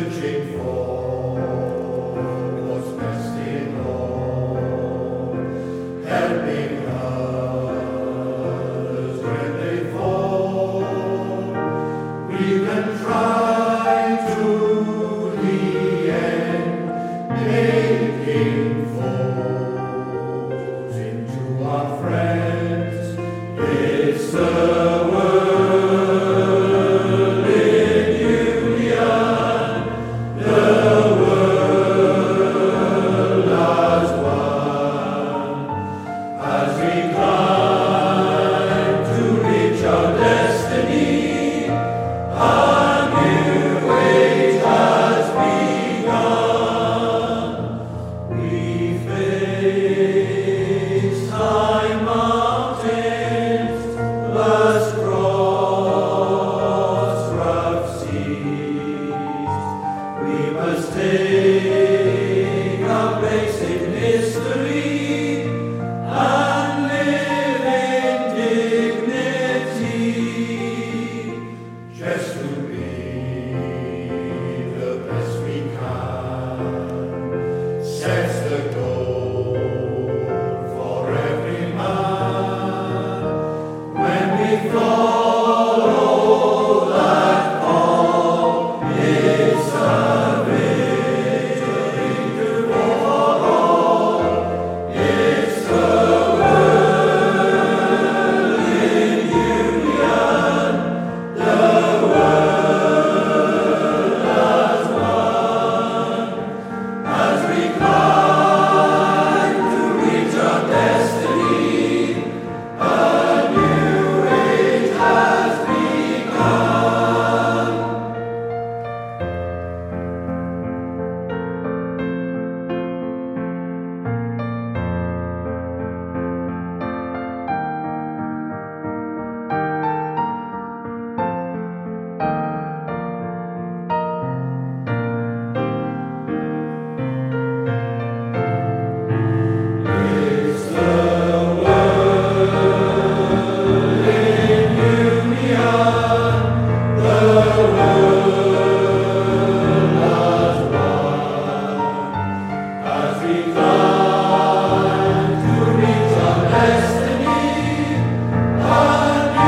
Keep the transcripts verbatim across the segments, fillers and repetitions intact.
searching for what's best in all, helping others when they fall. We can try to the end, making foes into our friends. It's the take our basic history and live in dignity, just to be the best we can, sets the goal for every man. When we follow that call, it's a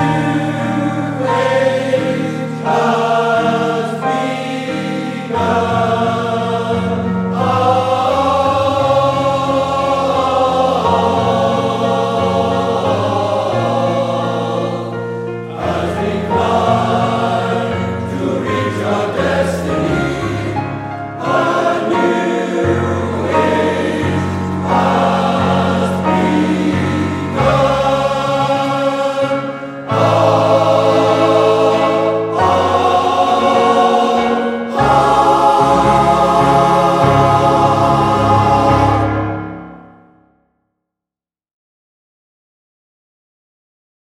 God.